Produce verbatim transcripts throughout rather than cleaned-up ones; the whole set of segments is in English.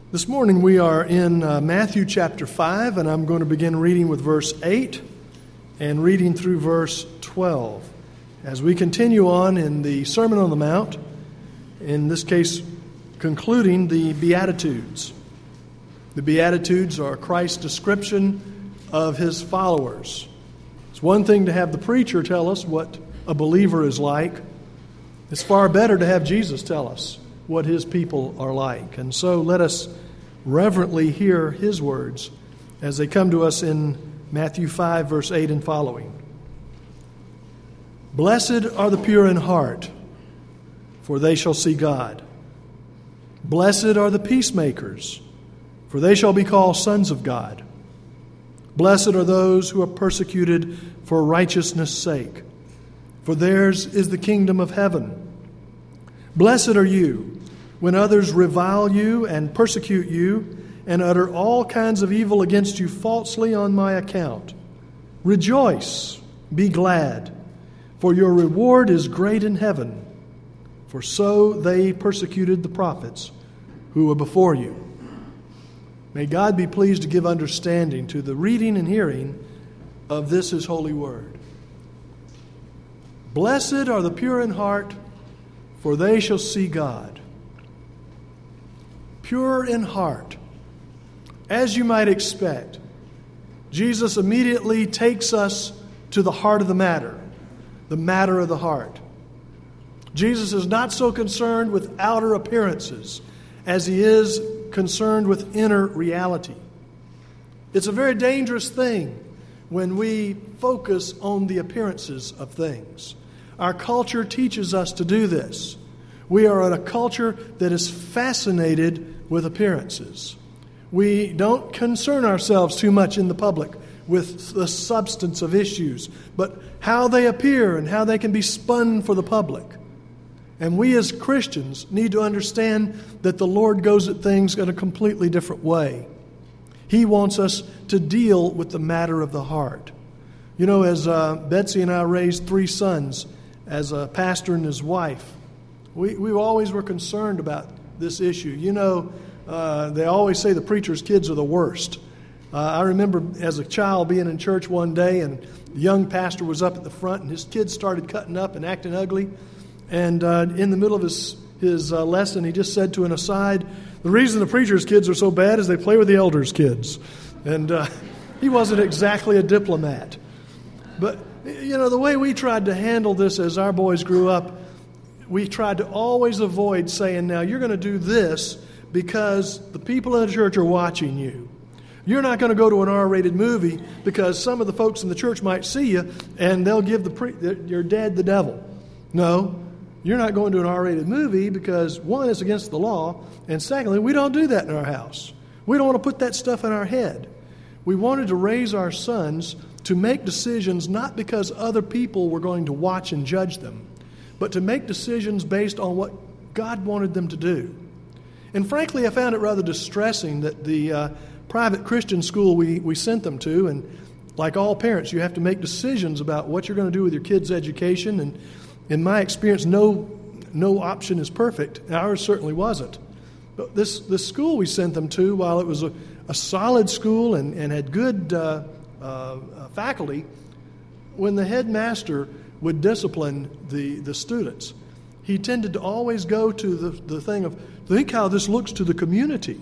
This morning we are in uh, Matthew chapter five, and I'm going to begin reading with verse eight and reading through verse twelve. As we continue on in the Sermon on the Mount, in this case concluding the Beatitudes. The Beatitudes are Christ's description of His followers. It's one thing to have the preacher tell us what a believer is like. It's far better to have Jesus tell us what His people are like. And so let us reverently hear His words as they come to us in Matthew five, verse eight and following. Blessed are the pure in heart, for they shall see God. Blessed are the peacemakers, for they shall be called sons of God. Blessed are those who are persecuted for righteousness' sake, for theirs is the kingdom of heaven. Blessed are you when others revile you and persecute you and utter all kinds of evil against you falsely on my account. Rejoice, be glad, for your reward is great in heaven, for so they persecuted the prophets who were before you. May God be pleased to give understanding to the reading and hearing of this His holy word. Blessed are the pure in heart, for they shall see God. Pure in heart. As you might expect, Jesus immediately takes us to the heart of the matter, the matter of the heart. Jesus is not so concerned with outer appearances as He is concerned with inner reality. It's a very dangerous thing when we focus on the appearances of things. Our culture teaches us to do this. We are in a culture that is fascinated with appearances. We don't concern ourselves too much in the public with the substance of issues, but how they appear and how they can be spun for the public. And we as Christians need to understand that the Lord goes at things in a completely different way. He wants us to deal with the matter of the heart. You know, as uh, Betsy and I raised three sons, as a pastor and his wife, we, we always were concerned about this issue. You know, uh, they always say the preacher's kids are the worst. Uh, I remember as a child being in church one day, and the young pastor was up at the front, and his kids started cutting up and acting ugly. And uh, in the middle of his, his uh, lesson, he just said to an aside, the reason the preacher's kids are so bad is they play with the elders' kids. And uh, he wasn't exactly a diplomat. But, you know, the way we tried to handle this as our boys grew up, we tried to always avoid saying, now, you're going to do this because the people in the church are watching you. You're not going to go to an R-rated movie because some of the folks in the church might see you and they'll give the pre- your dad the devil. No, you're not going to an R-rated movie because, one, it's against the law, and secondly, we don't do that in our house. We don't want to put that stuff in our head. We wanted to raise our sons to make decisions not because other people were going to watch and judge them, but to make decisions based on what God wanted them to do. And frankly, I found it rather distressing that the uh, private Christian school we, we sent them to, and like all parents, you have to make decisions about what you're going to do with your kids' education. And in my experience, no no option is perfect. Ours certainly wasn't. But this, this school we sent them to, while it was a, a solid school and, and had good uh, uh, faculty, when the headmaster would discipline the, the students, he tended to always go to the, the thing of, think how this looks to the community.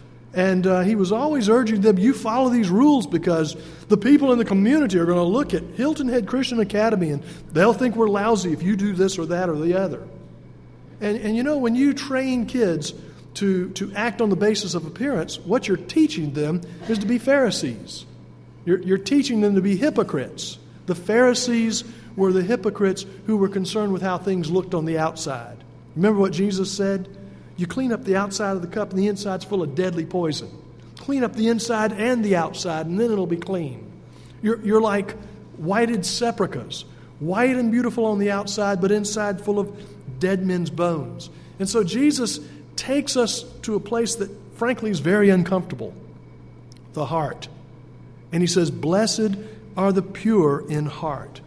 And uh, he was always urging them, you follow these rules because the people in the community are going to look at Hilton Head Christian Academy and they'll think we're lousy if you do this or that or the other. And, and you know, when you train kids to, to act on the basis of appearance, what you're teaching them is to be Pharisees. You're, you're teaching them to be hypocrites. The Pharisees were the hypocrites who were concerned with how things looked on the outside. Remember what Jesus said? You clean up the outside of the cup and the inside's full of deadly poison. Clean up the inside and the outside and then it'll be clean. You're, you're like whited sepulchres, white and beautiful on the outside, but inside full of dead men's bones. And so Jesus takes us to a place that frankly is very uncomfortable, the heart. And He says, blessed are the pure in heart.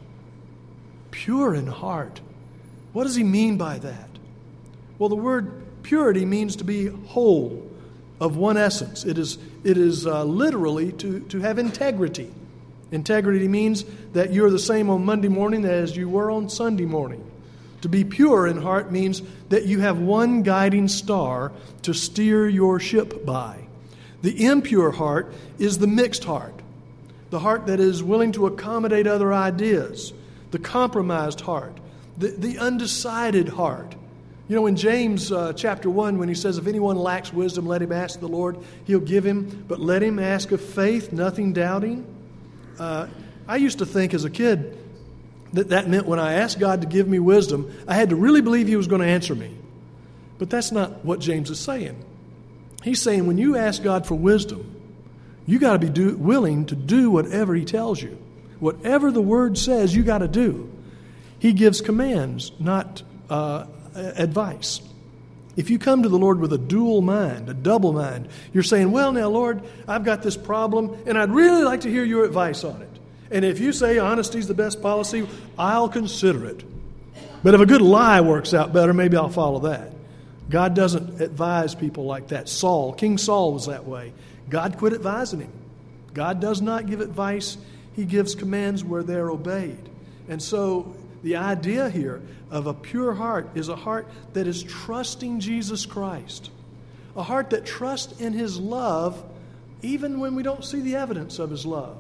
Pure in heart. What does He mean by that? Well, the word purity means to be whole, of one essence. It is, it is uh, literally to, to have integrity. Integrity means that you're the same on Monday morning as you were on Sunday morning. To be pure in heart means that you have one guiding star to steer your ship by. The impure heart is the mixed heart, the heart that is willing to accommodate other ideas, the compromised heart, the, the undecided heart. You know, in James uh, chapter one, when he says, if anyone lacks wisdom, let him ask the Lord, he'll give him, but let him ask of faith, nothing doubting. Uh, I used to think as a kid that that meant when I asked God to give me wisdom, I had to really believe He was going to answer me. But that's not what James is saying. He's saying when you ask God for wisdom, you got to be do, willing to do whatever He tells you. Whatever the Word says, you got to do. He gives commands, not uh, advice. If you come to the Lord with a dual mind, a double mind, you're saying, well, now, Lord, I've got this problem, and I'd really like to hear your advice on it. And if you say honesty is the best policy, I'll consider it. But if a good lie works out better, maybe I'll follow that. God doesn't advise people like that. Saul, King Saul was that way. God quit advising him. God does not give advice. He gives commands where they're obeyed. And so the idea here of a pure heart is a heart that is trusting Jesus Christ. A heart that trusts in His love even when we don't see the evidence of His love.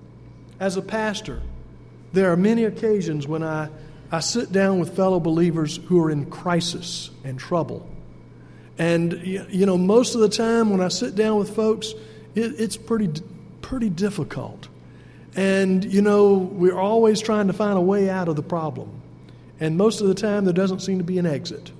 As a pastor, there are many occasions when I, I sit down with fellow believers who are in crisis and trouble. And, you know, most of the time when I sit down with folks, it, it's pretty, pretty difficult. And, you know, we're always trying to find a way out of the problem. And most of the time there doesn't seem to be an exit.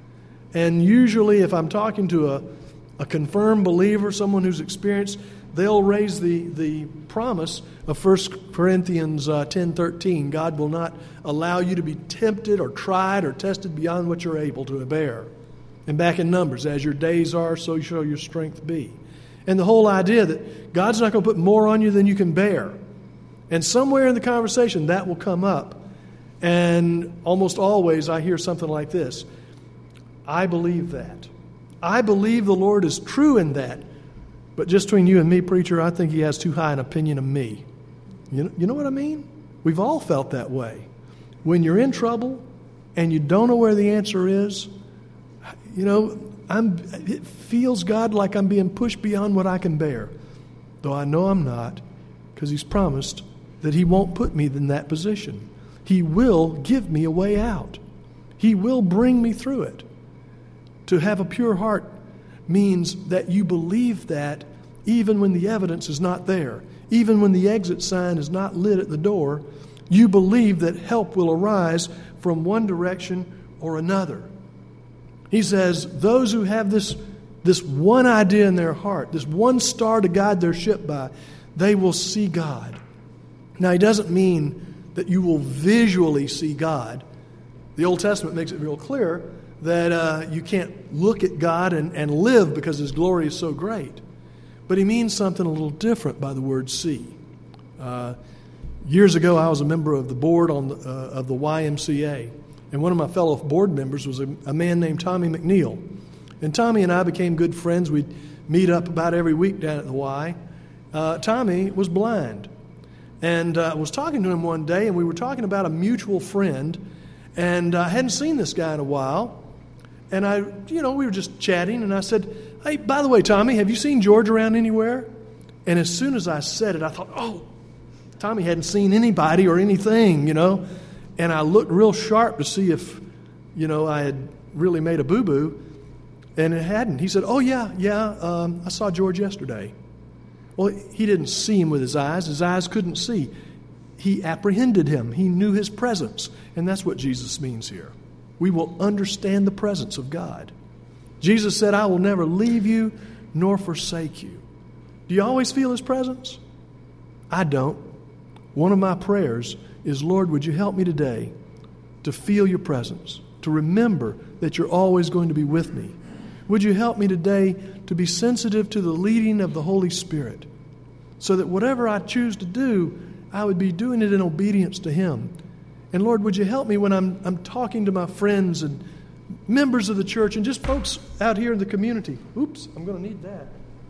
And usually if I'm talking to a, a confirmed believer, someone who's experienced, they'll raise the, the promise of First Corinthians uh, ten thirteen. God will not allow you to be tempted or tried or tested beyond what you're able to bear. And back in Numbers, as your days are, so shall your strength be. And the whole idea that God's not going to put more on you than you can bear. And somewhere in the conversation that will come up. And almost always I hear something like this. I believe that. I believe the Lord is true in that. But just between you and me, preacher, I think He has too high an opinion of me. You know, you know what I mean? We've all felt that way. When you're in trouble and you don't know where the answer is, you know, I'm, it feels, God, like I'm being pushed beyond what I can bear. Though I know I'm not, because He's promised that He won't put me in that position. He will give me a way out. He will bring me through it. To have a pure heart means that you believe that even when the evidence is not there, even when the exit sign is not lit at the door, you believe that help will arise from one direction or another. He says, those who have this, this one idea in their heart, this one star to guide their ship by, they will see God. Now, He doesn't mean that you will visually see God. The Old Testament makes it real clear that uh, you can't look at God and, and live because His glory is so great. But He means something a little different by the word see. Uh, years ago, I was a member of the board on the, uh, of the Y M C A. And one of my fellow board members was a, a man named Tommy McNeil. And Tommy and I became good friends. We'd meet up about every week down at the Y. Uh, Tommy was blind. And I uh, was talking to him one day, and we were talking about a mutual friend. And I hadn't seen this guy in a while. And I, you know, we were just chatting, and I said, hey, by the way, Tommy, have you seen George around anywhere? And as soon as I said it, I thought, oh, Tommy hadn't seen anybody or anything, you know. And I looked real sharp to see if, you know, I had really made a boo-boo. And it hadn't. He said, oh, yeah, yeah, um, I saw George yesterday. Well, he didn't see him with his eyes. His eyes couldn't see. He apprehended him. He knew His presence. And that's what Jesus means here. We will understand the presence of God. Jesus said, I will never leave you nor forsake you. Do you always feel His presence? I don't. One of my prayers is, Lord, would you help me today to feel your presence, to remember that you're always going to be with me. Would you help me today to be sensitive to the leading of the Holy Spirit so that whatever I choose to do, I would be doing it in obedience to Him. And Lord, would you help me when I'm, I'm talking to my friends and members of the church, and just folks out here in the community. Oops, I'm going to need that.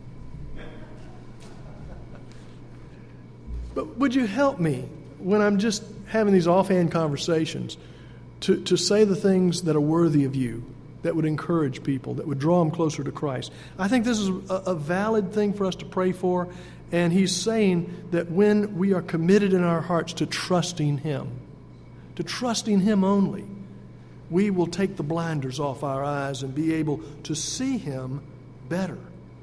But would you help me when I'm just having these offhand conversations to, to say the things that are worthy of you, that would encourage people, that would draw them closer to Christ? I think this is a, a valid thing for us to pray for, and he's saying that when we are committed in our hearts to trusting Him, to trusting Him only, we will take the blinders off our eyes and be able to see Him better.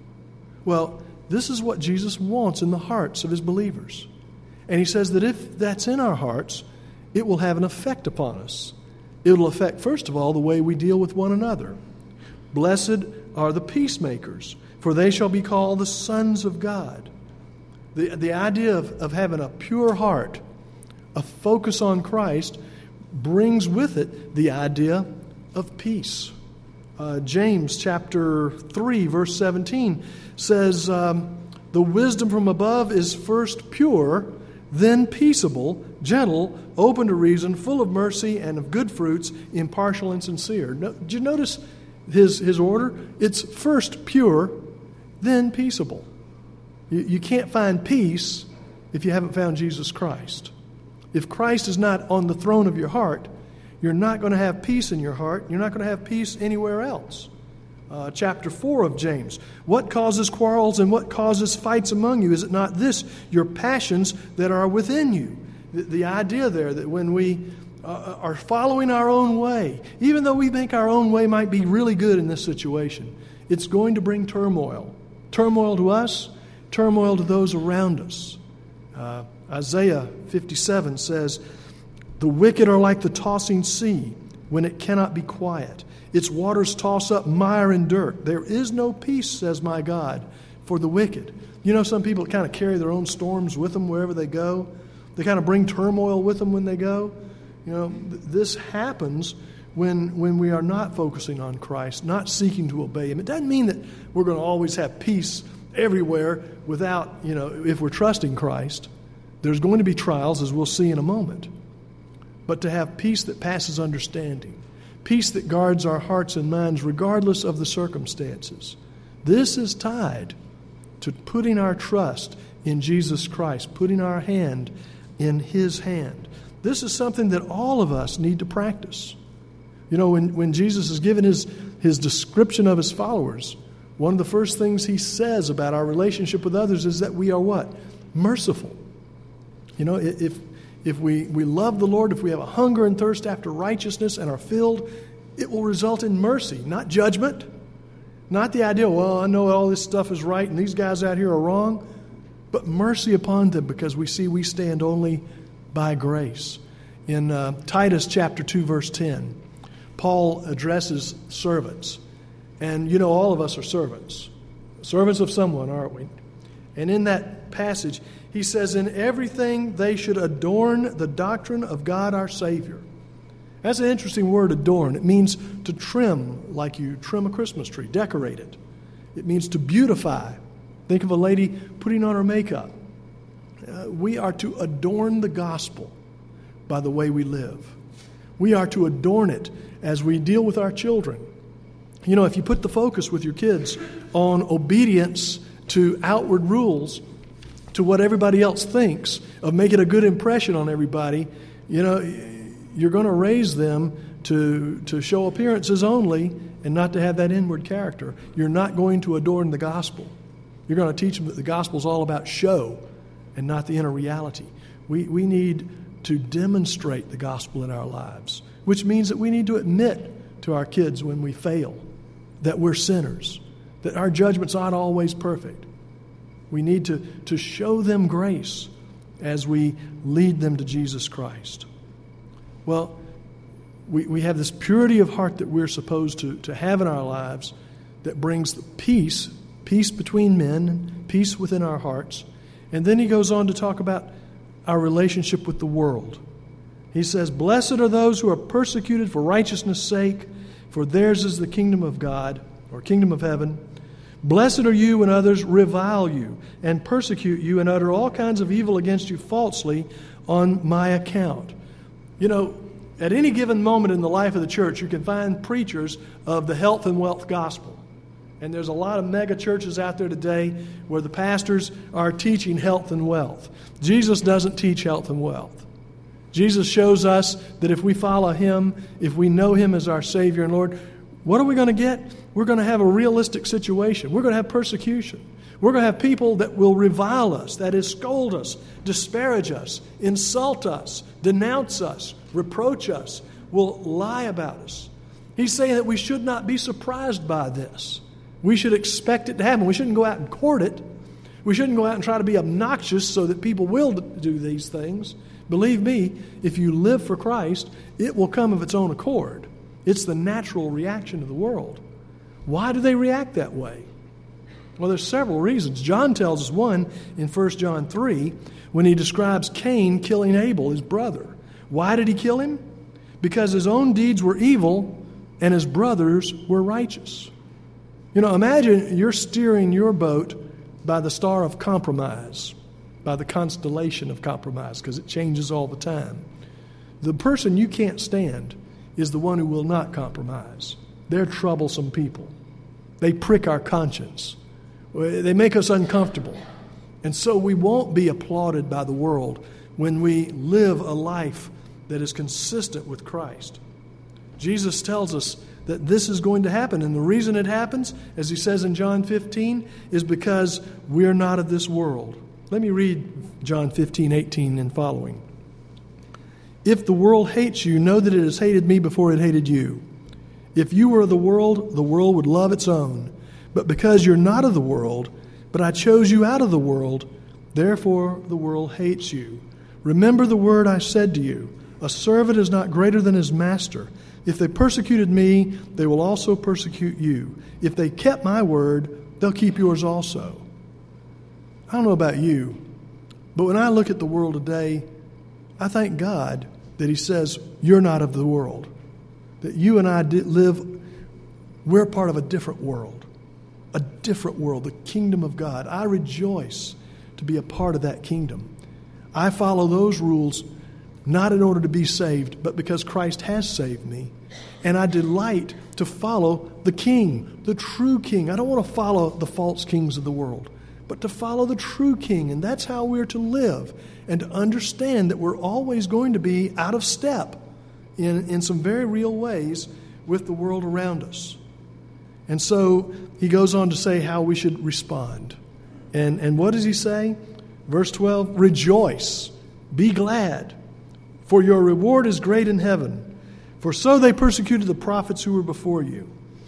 Well, this is what Jesus wants in the hearts of His believers. And He says that if that's in our hearts, it will have an effect upon us. It will affect, first of all, the way we deal with one another. Blessed are the peacemakers, for they shall be called the sons of God. The, the idea of, of having a pure heart, a focus on Christ, brings with it the idea of peace. Uh, James chapter three, verse seventeen says, um, the wisdom from above is first pure, then peaceable, gentle, open to reason, full of mercy and of good fruits, impartial and sincere. No, did you notice his, his order? It's first pure, then peaceable. You, you can't find peace if you haven't found Jesus Christ. If Christ is not on the throne of your heart, you're not going to have peace in your heart. You're not going to have peace anywhere else. Uh, chapter four of James. What causes quarrels and what causes fights among you? Is it not this, your passions that are within you? The, the idea there that when we uh, are following our own way, even though we think our own way might be really good in this situation, it's going to bring turmoil. Turmoil to us, turmoil to those around us. Uh, Isaiah fifty-seven says, the wicked are like the tossing sea when it cannot be quiet. Its waters toss up mire and dirt. There is no peace, says my God, for the wicked. You know, some people kind of carry their own storms with them wherever they go. They kind of bring turmoil with them when they go. You know, th- this happens when when we are not focusing on Christ, not seeking to obey Him. It doesn't mean that we're going to always have peace everywhere without, you know, if we're trusting Christ. There's going to be trials, as we'll see in a moment. But to have peace that passes understanding, peace that guards our hearts and minds regardless of the circumstances. This is tied to putting our trust in Jesus Christ, putting our hand in His hand. This is something that all of us need to practice. You know, when, when Jesus is given his, his description of His followers, one of the first things He says about our relationship with others is that we are what? Merciful. You know, if If we, we love the Lord, if we have a hunger and thirst after righteousness and are filled, it will result in mercy, not judgment. Not the idea, well, I know all this stuff is right and these guys out here are wrong, but mercy upon them because we see we stand only by grace. In uh, Titus chapter two, verse ten, Paul addresses servants. And you know, all of us are servants. Servants of someone, aren't we? And in that passage, he says, in everything they should adorn the doctrine of God our Savior. That's an interesting word, adorn. It means to trim, like you trim a Christmas tree, decorate it. It means to beautify. Think of a lady putting on her makeup. Uh, we are to adorn the gospel by the way we live. We are to adorn it as we deal with our children. You know, if you put the focus with your kids on obedience to outward rules, to what everybody else thinks, of making a good impression on everybody, you know, you're going to raise them to, to show appearances only and not to have that inward character. You're not going to adorn the gospel. You're going to teach them that the gospel is all about show and not the inner reality. We, we need to demonstrate the gospel in our lives, which means that we need to admit to our kids when we fail that we're sinners, that our judgment's not always perfect. We need to, to show them grace as we lead them to Jesus Christ. Well, we, we have this purity of heart that we're supposed to, to have in our lives that brings the peace, peace between men, peace within our hearts. And then he goes on to talk about our relationship with the world. He says, blessed are those who are persecuted for righteousness' sake, for theirs is the kingdom of God, or kingdom of heaven. Blessed are you when others revile you and persecute you and utter all kinds of evil against you falsely on my account. You know, At any given moment in the life of the church, you can find preachers of the health and wealth gospel. And there's a lot of mega churches out there today where the pastors are teaching health and wealth. Jesus doesn't teach health and wealth. Jesus shows us that if we follow Him, if we know Him as our Savior and Lord, what are we going to get? We're going to have a realistic situation. We're going to have persecution. We're going to have people that will revile us, that is, scold us, disparage us, insult us, denounce us, reproach us, will lie about us. He's saying that we should not be surprised by this. We should expect it to happen. We shouldn't go out and court it. We shouldn't go out and try to be obnoxious so that people will do these things. Believe me, if you live for Christ, it will come of its own accord. It's the natural reaction of the world. Why do they react that way? Well, there's several reasons. John tells us one in First John three when he describes Cain killing Abel, his brother. Why did he kill him? Because his own deeds were evil and his brothers were righteous. You know, imagine you're steering your boat by the star of compromise, by the constellation of compromise, because it changes all the time. The person you can't stand is the one who will not compromise. They're troublesome people. They prick our conscience. They make us uncomfortable. And so we won't be applauded by the world when we live a life that is consistent with Christ. Jesus tells us that this is going to happen. And the reason it happens, as he says in John fifteen, is because we're not of this world. Let me read John fifteen, eighteen and following. If the world hates you, know that it has hated me before it hated you. If you were of the world, the world would love its own. But because you're not of the world, but I chose you out of the world, therefore the world hates you. Remember the word I said to you, a servant is not greater than his master. If they persecuted me, they will also persecute you. If they kept my word, they'll keep yours also. I don't know about you, but when I look at the world today, I thank God that He says, you're not of the world. That you and I live, we're part of a different world. A different world, the kingdom of God. I rejoice to be a part of that kingdom. I follow those rules not in order to be saved, but because Christ has saved me. And I delight to follow the King, the true King. I don't want to follow the false kings of the world, but to follow the true King. And that's how we're to live, and to understand that we're always going to be out of step in, in some very real ways with the world around us. And so he goes on to say how we should respond. And, and what does he say? Verse twelve, rejoice, be glad, for your reward is great in heaven. For so they persecuted the prophets who were before you.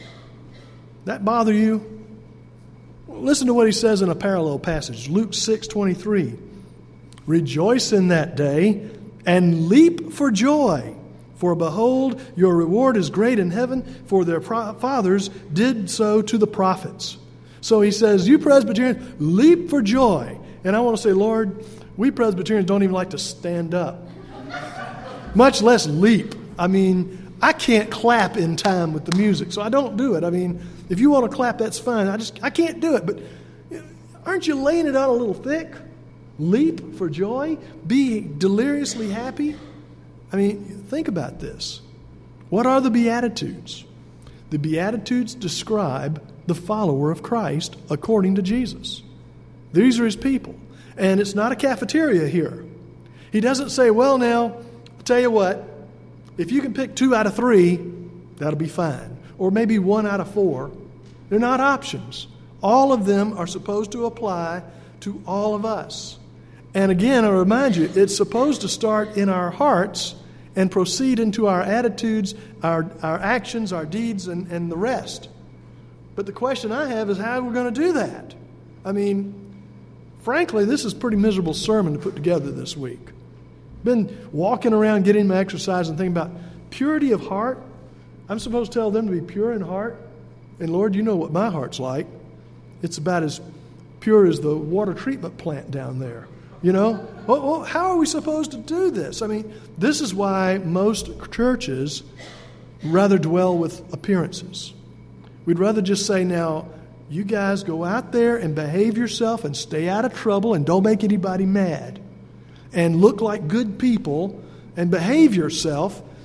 That bother you? Listen to what he says in a parallel passage, Luke six twenty-three. Rejoice in that day and leap for joy. For behold, your reward is great in heaven, for their pro- fathers did so to the prophets. So he says, you Presbyterians, leap for joy. And I want to say, Lord, we Presbyterians don't even like to stand up, much less leap. I mean, I can't clap in time with the music, so I don't do it. I mean, if you want to clap, that's fine. I just I can't do it. But aren't you laying it out a little thick? Leap for joy? Be deliriously happy? I mean, think about this. What are the Beatitudes? The Beatitudes describe the follower of Christ according to Jesus. These are His people. And it's not a cafeteria here. He doesn't say, well, now, I'll tell you what, if you can pick two out of three, that'll be fine. Or maybe one out of four. They're not options. All of them are supposed to apply to all of us. And again, I remind you, it's supposed to start in our hearts and proceed into our attitudes, our, our actions, our deeds, and, and the rest. But the question I have is how we're going to do that. I mean, frankly, this is a pretty miserable sermon to put together this week. Been walking around getting my exercise and thinking about purity of heart. I'm supposed to tell them to be pure in heart. And Lord, you know what my heart's like. It's about as pure as the water treatment plant down there. You know, well, well, how are we supposed to do this? I mean, this is why most churches rather dwell with appearances. We'd rather just say, now, you guys go out there and behave yourself and stay out of trouble and don't make anybody mad. And look like good people and behave yourself.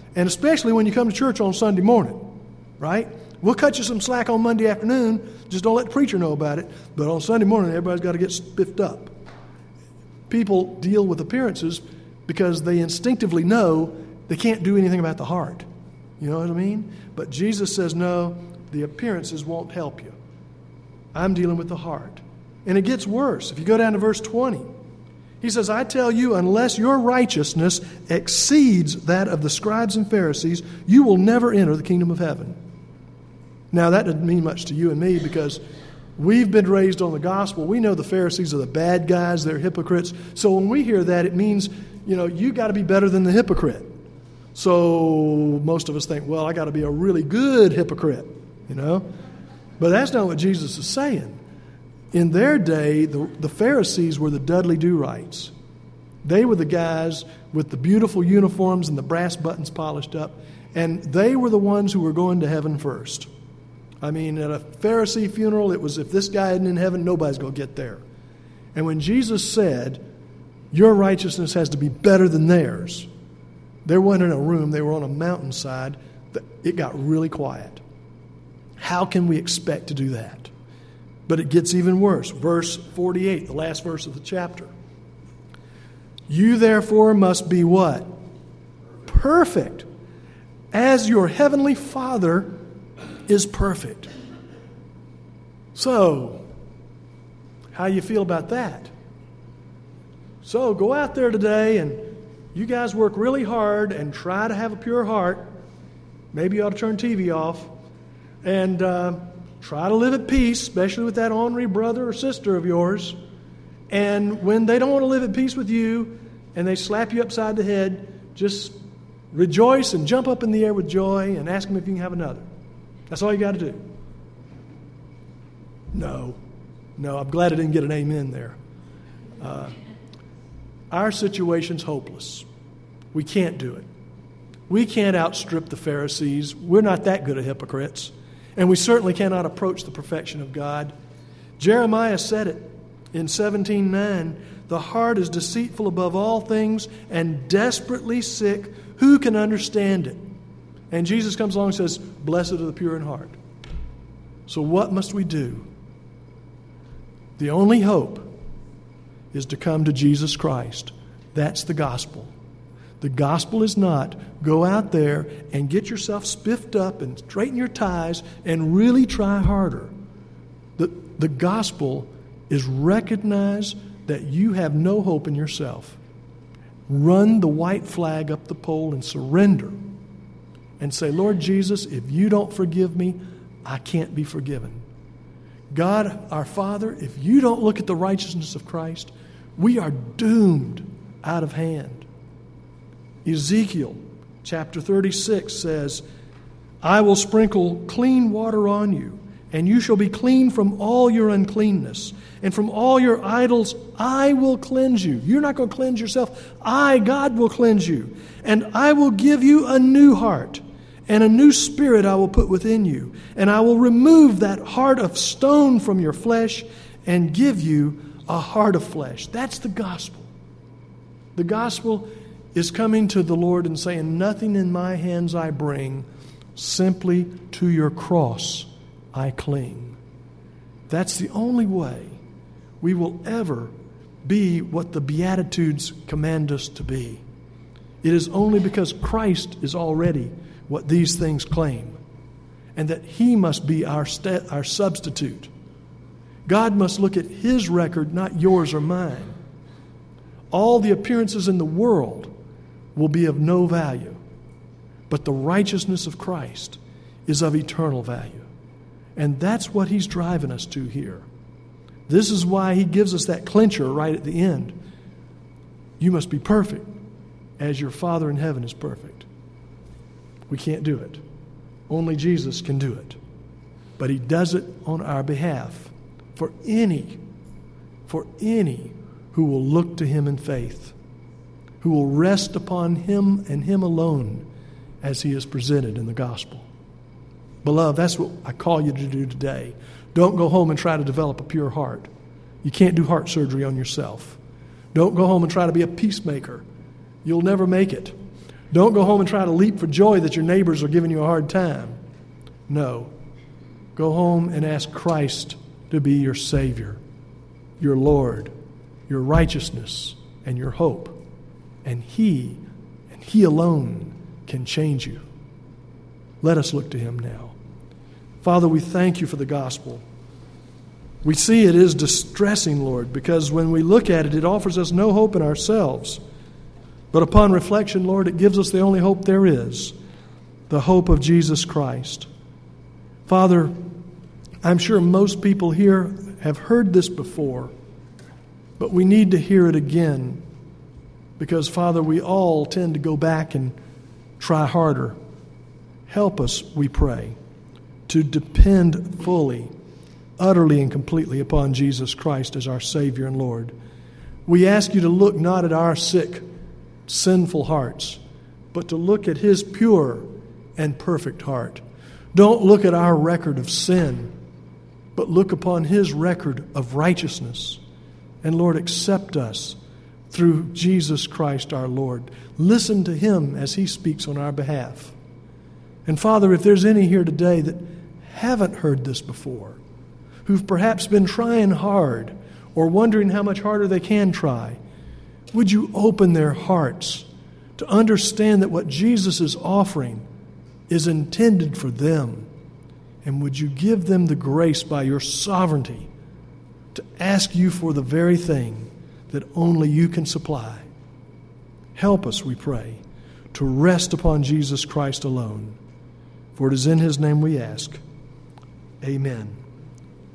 And especially when you come to church on Sunday morning, right? We'll cut you some slack on Monday afternoon. Just don't let the preacher know about it. But on Sunday morning, everybody's got to get spiffed up. People deal with appearances because they instinctively know they can't do anything about the heart. You know what I mean? But Jesus says, no, the appearances won't help you. I'm dealing with the heart. And it gets worse. If you go down to verse twenty, he says, I tell you, unless your righteousness exceeds that of the scribes and Pharisees, you will never enter the kingdom of heaven. Now, that doesn't mean much to you and me because we've been raised on the gospel. We know the Pharisees are the bad guys. They're hypocrites. So when we hear that, it means, you know, you got to be better than the hypocrite. So most of us think, well, I got to be a really good hypocrite, you know. But that's not what Jesus is saying. In their day, the, the Pharisees were the Dudley Do-Rights. They were the guys with the beautiful uniforms and the brass buttons polished up, and they were the ones who were going to heaven first. I mean, at a Pharisee funeral, it was if this guy isn't in heaven, nobody's going to get there. And when Jesus said, your righteousness has to be better than theirs, they weren't in a room, they were on a mountainside, it got really quiet. How can we expect to do that? But it gets even worse. Verse forty-eight, the last verse of the chapter. You therefore must be what? Perfect, as your heavenly Father is perfect. So, how you feel about that? So, go out there today and you guys work really hard and try to have a pure heart. Maybe you ought to turn T V off. And uh, try to live at peace, especially with that ornery brother or sister of yours. And when they don't want to live at peace with you and they slap you upside the head, just rejoice and jump up in the air with joy and ask them if you can have another. That's all you got to do. No. No, I'm glad I didn't get an amen there. Uh, our situation's hopeless. We can't do it. We can't outstrip the Pharisees. We're not that good at hypocrites. And we certainly cannot approach the perfection of God. Jeremiah said it in seventeen nine, the heart is deceitful above all things and desperately sick. Who can understand it? And Jesus comes along and says, blessed are the pure in heart. So what must we do? The only hope is to come to Jesus Christ. That's the gospel. The gospel is not go out there and get yourself spiffed up and straighten your ties and really try harder. The, the gospel is recognize that you have no hope in yourself. Run the white flag up the pole and surrender and say, Lord Jesus, if you don't forgive me, I can't be forgiven. God, our Father, if you don't look at the righteousness of Christ, we are doomed out of hand. Ezekiel chapter thirty-six says, I will sprinkle clean water on you, and you shall be clean from all your uncleanness. And from all your idols I will cleanse you. You're not going to cleanse yourself. I, God, will cleanse you. And I will give you a new heart, and a new spirit I will put within you. And I will remove that heart of stone from your flesh and give you a heart of flesh. That's the gospel. The gospel is coming to the Lord and saying, nothing in my hands I bring, simply to your cross I cling. That's the only way we will ever be what the Beatitudes command us to be. It is only because Christ is already what these things claim, and that He must be our, st- our substitute. God must look at His record, not yours or mine. All the appearances in the world will be of no value, but the righteousness of Christ is of eternal value. And that's what He's driving us to here. This is why He gives us that clincher right at the end. You must be perfect as your Father in heaven is perfect. We can't do it. Only Jesus can do it. But He does it on our behalf for any, for any who will look to Him in faith, who will rest upon Him and Him alone as He is presented in the gospel. Beloved, that's what I call you to do today. Don't go home and try to develop a pure heart. You can't do heart surgery on yourself. Don't go home and try to be a peacemaker. You'll never make it. Don't go home and try to leap for joy that your neighbors are giving you a hard time. No. Go home and ask Christ to be your Savior, your Lord, your righteousness, and your hope. And He, and He alone, can change you. Let us look to Him now. Father, we thank You for the gospel. We see it is distressing, Lord, because when we look at it, it offers us no hope in ourselves. But upon reflection, Lord, it gives us the only hope there is, the hope of Jesus Christ. Father, I'm sure most people here have heard this before, but we need to hear it again because, Father, we all tend to go back and try harder. Help us, we pray, to depend fully, utterly and completely upon Jesus Christ as our Savior and Lord. We ask You to look not at our sick, sinful hearts, but to look at His pure and perfect heart. Don't look at our record of sin, but look upon His record of righteousness. And Lord, accept us through Jesus Christ our Lord. Listen to Him as He speaks on our behalf. And Father, if there's any here today that haven't heard this before, who've perhaps been trying hard or wondering how much harder they can try, would You open their hearts to understand that what Jesus is offering is intended for them? And would You give them the grace by Your sovereignty to ask You for the very thing that only You can supply? Help us, we pray, to rest upon Jesus Christ alone. For it is in His name we ask. Amen.